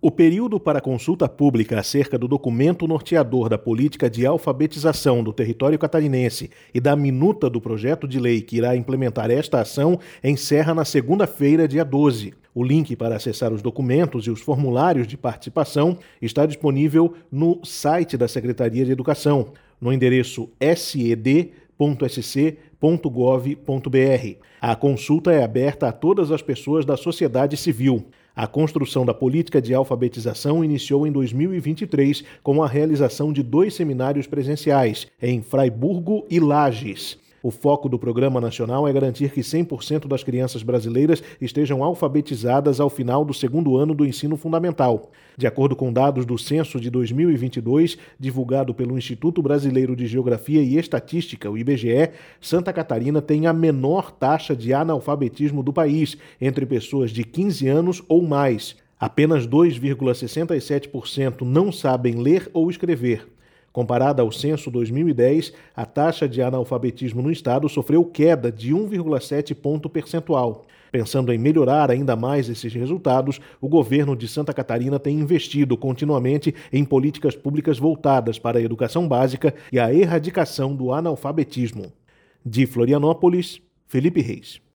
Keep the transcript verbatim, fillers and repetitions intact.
O período para consulta pública acerca do documento norteador da política de alfabetização do território catarinense e da minuta do projeto de lei que irá implementar esta ação encerra na segunda-feira, dia doze. O link para acessar os documentos e os formulários de participação está disponível no site da Secretaria de Educação, no endereço s e d ponto s c ponto gov ponto b r. A consulta é aberta a todas as pessoas da sociedade civil. A construção da política de alfabetização iniciou em dois mil e vinte e três com a realização de dois seminários presenciais, em Fraiburgo e Lages. O foco do Programa Nacional é garantir que cem por cento das crianças brasileiras estejam alfabetizadas ao final do segundo ano do ensino fundamental. De acordo com dados do Censo de dois mil e vinte e dois, divulgado pelo Instituto Brasileiro de Geografia e Estatística, o I B G E, Santa Catarina tem a menor taxa de analfabetismo do país, entre pessoas de quinze anos ou mais. Apenas dois vírgula sessenta e sete por cento não sabem ler ou escrever. Comparada ao censo dois mil e dez, a taxa de analfabetismo no estado sofreu queda de um vírgula sete ponto percentual. Pensando em melhorar ainda mais esses resultados, o governo de Santa Catarina tem investido continuamente em políticas públicas voltadas para a educação básica e a erradicação do analfabetismo. De Florianópolis, Felipe Reis.